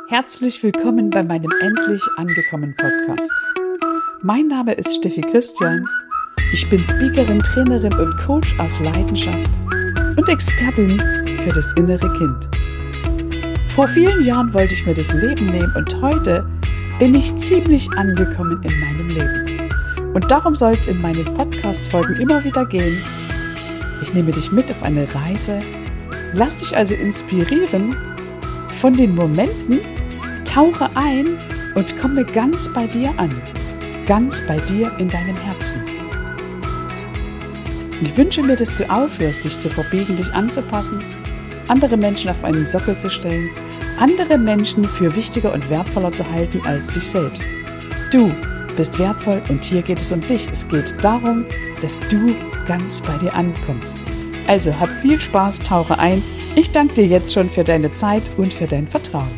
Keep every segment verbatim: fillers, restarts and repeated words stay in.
Herzlich willkommen bei meinem Endlich angekommen Podcast. Mein Name ist Steffi Christian. Ich bin Speakerin, Trainerin und Coach aus Leidenschaft und Expertin für das innere Kind. Vor vielen Jahren wollte ich mir das Leben nehmen und heute bin ich ziemlich angekommen in meinem Leben. Und darum soll es in meinen Podcast-Folgen immer wieder gehen. Ich nehme dich mit auf eine Reise, lass dich also inspirieren von den Momenten, tauche ein und komme ganz bei dir an, ganz bei dir in deinem Herzen. Ich wünsche mir, dass du aufhörst, dich zu verbiegen, dich anzupassen, andere Menschen auf einen Sockel zu stellen, andere Menschen für wichtiger und wertvoller zu halten als dich selbst. Du bist wertvoll und hier geht es um dich. Es geht darum, dass du ganz bei dir ankommst. Also hab viel Spaß, tauche ein. Ich danke dir jetzt schon für deine Zeit und für dein Vertrauen.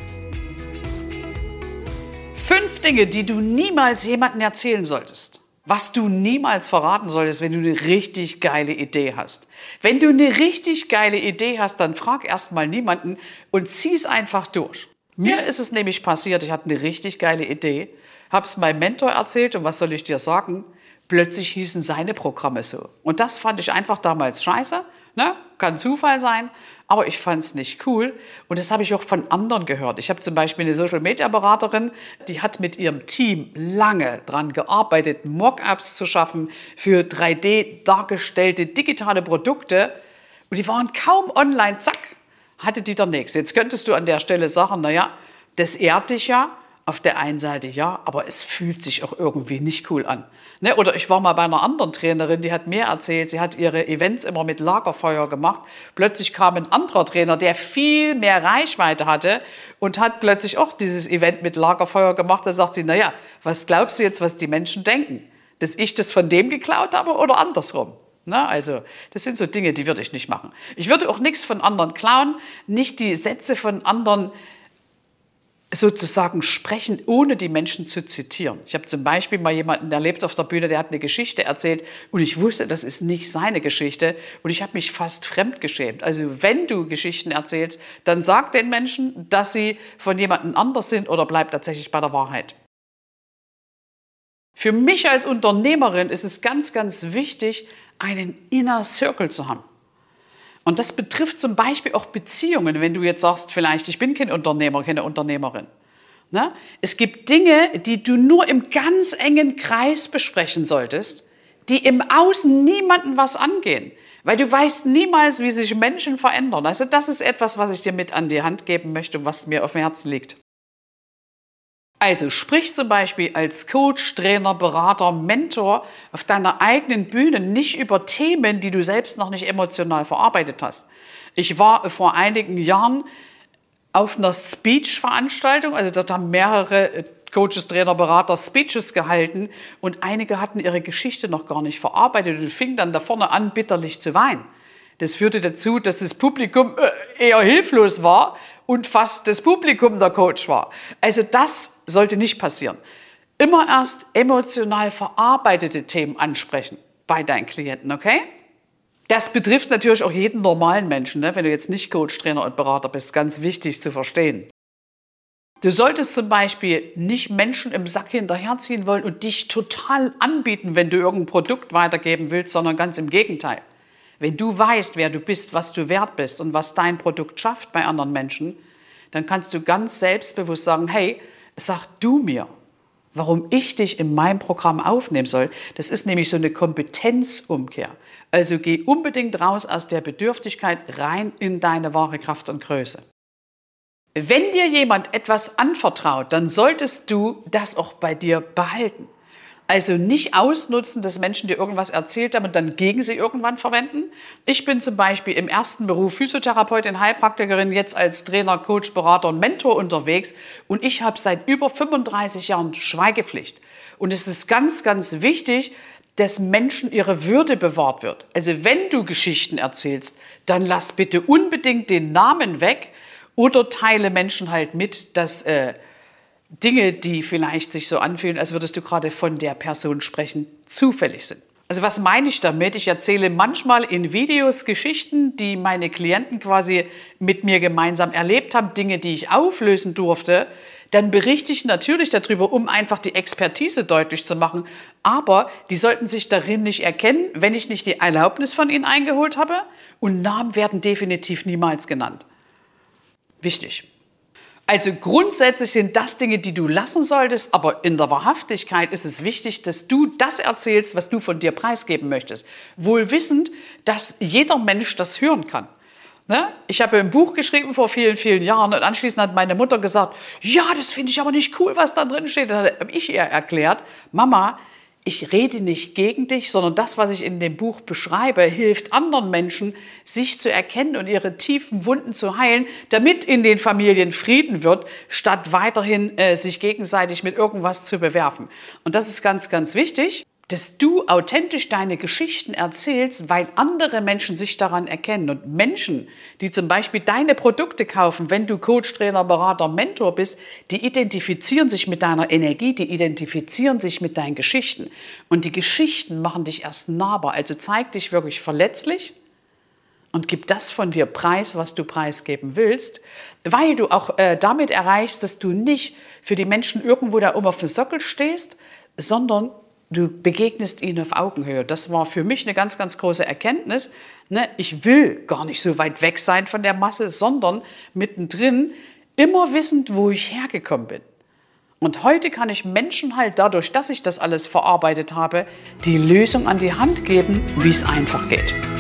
Fünf Dinge, die du niemals jemandem erzählen solltest. Was du niemals verraten solltest, wenn du eine richtig geile Idee hast. Wenn du eine richtig geile Idee hast, dann frag erstmal niemanden und zieh es einfach durch. Mir ist es nämlich passiert, ich hatte eine richtig geile Idee, habe es meinem Mentor erzählt und was soll ich dir sagen? Plötzlich hießen seine Programme so. Und das fand ich einfach damals scheiße. Ne? Kann Zufall sein, aber ich fand es nicht cool. Und das habe ich auch von anderen gehört. Ich habe zum Beispiel eine Social-Media-Beraterin, die hat mit ihrem Team lange daran gearbeitet, Mockups zu schaffen für drei D dargestellte digitale Produkte. Und die waren kaum online, zack, hatte die der nächste. Jetzt könntest du an der Stelle sagen, naja, das ehrt dich ja. Auf der einen Seite ja, aber es fühlt sich auch irgendwie nicht cool an. Ne? Oder ich war mal bei einer anderen Trainerin, die hat mir erzählt, sie hat ihre Events immer mit Lagerfeuer gemacht. Plötzlich kam ein anderer Trainer, der viel mehr Reichweite hatte und hat plötzlich auch dieses Event mit Lagerfeuer gemacht. Da sagt sie, naja, was glaubst du jetzt, was die Menschen denken? Dass ich das von dem geklaut habe oder andersrum? Na, also das sind so Dinge, die würde ich nicht machen. Ich würde auch nichts von anderen klauen, nicht die Sätze von anderen sozusagen sprechen, ohne die Menschen zu zitieren. Ich habe zum Beispiel mal jemanden erlebt auf der Bühne, der hat eine Geschichte erzählt und ich wusste, das ist nicht seine Geschichte und ich habe mich fast fremdgeschämt. Also wenn du Geschichten erzählst, dann sag den Menschen, dass sie von jemandem anders sind oder bleib tatsächlich bei der Wahrheit. Für mich als Unternehmerin ist es ganz, ganz wichtig, einen Inner Circle zu haben. Und das betrifft zum Beispiel auch Beziehungen, wenn du jetzt sagst, vielleicht, ich bin kein Unternehmer, keine Unternehmerin. Ne? Es gibt Dinge, die du nur im ganz engen Kreis besprechen solltest, die im Außen niemandem was angehen, weil du weißt niemals, wie sich Menschen verändern. Also das ist etwas, was ich dir mit an die Hand geben möchte und was mir auf dem Herzen liegt. Also sprich zum Beispiel als Coach, Trainer, Berater, Mentor auf deiner eigenen Bühne nicht über Themen, die du selbst noch nicht emotional verarbeitet hast. Ich war vor einigen Jahren auf einer Speech-Veranstaltung, also dort haben mehrere Coaches, Trainer, Berater Speeches gehalten und einige hatten ihre Geschichte noch gar nicht verarbeitet und fingen dann da vorne an, bitterlich zu weinen. Das führte dazu, dass das Publikum eher hilflos war und fast das Publikum der Coach war. Also das sollte nicht passieren. Immer erst emotional verarbeitete Themen ansprechen bei deinen Klienten, okay? Das betrifft natürlich auch jeden normalen Menschen, ne? Wenn du jetzt nicht Coach, Trainer und Berater bist, ganz wichtig zu verstehen. Du solltest zum Beispiel nicht Menschen im Sack hinterherziehen wollen und dich total anbieten, wenn du irgendein Produkt weitergeben willst, sondern ganz im Gegenteil. Wenn du weißt, wer du bist, was du wert bist und was dein Produkt schafft bei anderen Menschen, dann kannst du ganz selbstbewusst sagen, hey, sag du mir, warum ich dich in meinem Programm aufnehmen soll. Das ist nämlich so eine Kompetenzumkehr. Also geh unbedingt raus aus der Bedürftigkeit rein in deine wahre Kraft und Größe. Wenn dir jemand etwas anvertraut, dann solltest du das auch bei dir behalten. Also nicht ausnutzen, dass Menschen dir irgendwas erzählt haben und dann gegen sie irgendwann verwenden. Ich bin zum Beispiel im ersten Beruf Physiotherapeutin, Heilpraktikerin, jetzt als Trainer, Coach, Berater und Mentor unterwegs. Und ich habe seit über fünfunddreißig Jahren Schweigepflicht. Und es ist ganz, ganz wichtig, dass Menschen ihre Würde bewahrt wird. Also wenn du Geschichten erzählst, dann lass bitte unbedingt den Namen weg oder teile Menschen halt mit, dass äh, Dinge, die vielleicht sich so anfühlen, als würdest du gerade von der Person sprechen, zufällig sind. Also was meine ich damit? Ich erzähle manchmal in Videos Geschichten, die meine Klienten quasi mit mir gemeinsam erlebt haben, Dinge, die ich auflösen durfte. Dann berichte ich natürlich darüber, um einfach die Expertise deutlich zu machen. Aber die sollten sich darin nicht erkennen, wenn ich nicht die Erlaubnis von ihnen eingeholt habe. Und Namen werden definitiv niemals genannt. Wichtig. Also grundsätzlich sind das Dinge, die du lassen solltest, aber in der Wahrhaftigkeit ist es wichtig, dass du das erzählst, was du von dir preisgeben möchtest. Wohl wissend, dass jeder Mensch das hören kann. Ne? Ich habe ein Buch geschrieben vor vielen, vielen Jahren und anschließend hat meine Mutter gesagt, ja, das finde ich aber nicht cool, was da drin steht. Dann habe ich ihr erklärt, Mama, ich rede nicht gegen dich, sondern das, was ich in dem Buch beschreibe, hilft anderen Menschen, sich zu erkennen und ihre tiefen Wunden zu heilen, damit in den Familien Frieden wird, statt weiterhin äh, sich gegenseitig mit irgendwas zu bewerfen. Und das ist ganz, ganz wichtig, dass du authentisch deine Geschichten erzählst, weil andere Menschen sich daran erkennen. Und Menschen, die zum Beispiel deine Produkte kaufen, wenn du Coach, Trainer, Berater, Mentor bist, die identifizieren sich mit deiner Energie, die identifizieren sich mit deinen Geschichten. Und die Geschichten machen dich erst nahbar. Also zeig dich wirklich verletzlich und gib das von dir preis, was du preisgeben willst, weil du auch äh, damit erreichst, dass du nicht für die Menschen irgendwo da oben auf dem Sockel stehst, sondern du begegnest ihnen auf Augenhöhe. Das war für mich eine ganz, ganz große Erkenntnis. Ne? Ich will gar nicht so weit weg sein von der Masse, sondern mittendrin immer wissend, wo ich hergekommen bin. Und heute kann ich Menschen halt dadurch, dass ich das alles verarbeitet habe, die Lösung an die Hand geben, wie es einfach geht.